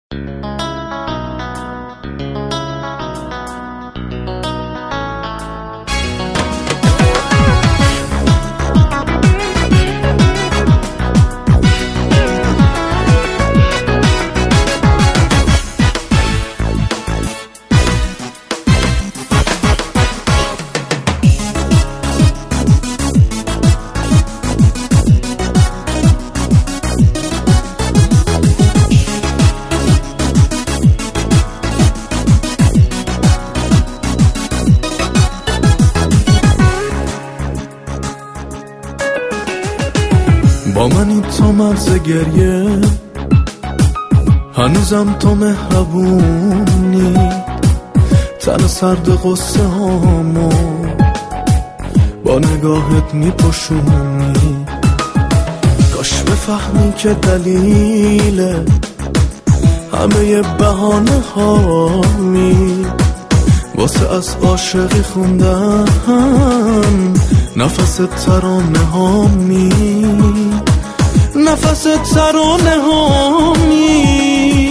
با منی تو مرز گریه، هنوزم تو مهربونی، تن سرد قصه هامو با نگاهت میپوشونی. کاش بفهمی که دلیل همه بهانه هامی واسه از عاشقی خوندن نفس ترانه هامی، نفس ترانه هامی.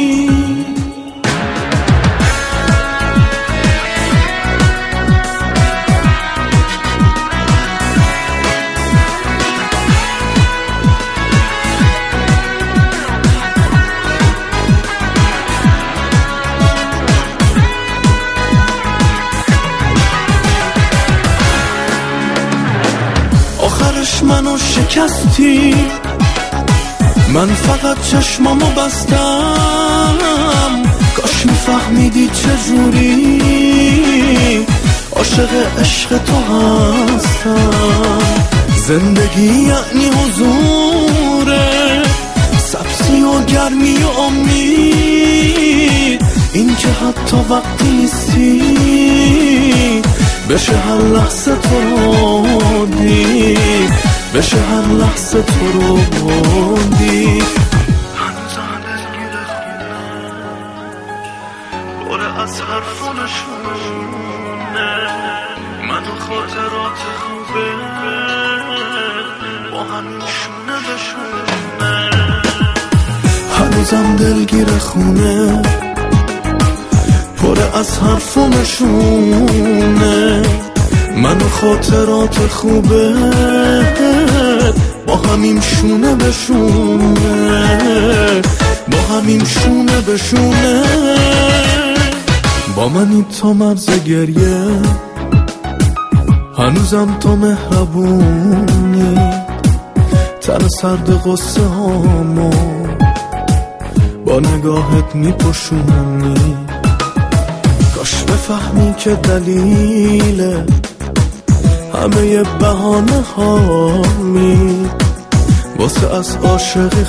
آخرش منو شکستی، من فقط چشمامو بستم. کاش میفهمیدی چجوری عاشق عشق تو هستم. زندگی یعنی حضوره، سبزی و گرمی و امید، این که حتی وقتی نیستی بشه هر لحظه تو رو دید، بشه هر لحظه تو رو دید. هنوزم دلگیر خونه باره از حرفونشونه، منو خاطرات خوبه با همین شونه به شونه. هنوزم دلگیر خونه پره از حرفونشونه، منو خاطرات خوبه با همین شونه به شونه، با همین شونه به شونه. با منی تو مرز گریه، هنوزم تو مهربونی، تن سرد قصه هامو با نگاهت میپوشونی. کاش بفهمی که دلیل همه بهانه هامی واسه از عاشقی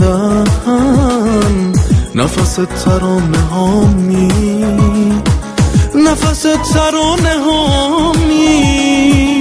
خوندن نفس ترانه هامی، نفس ترانه هامی.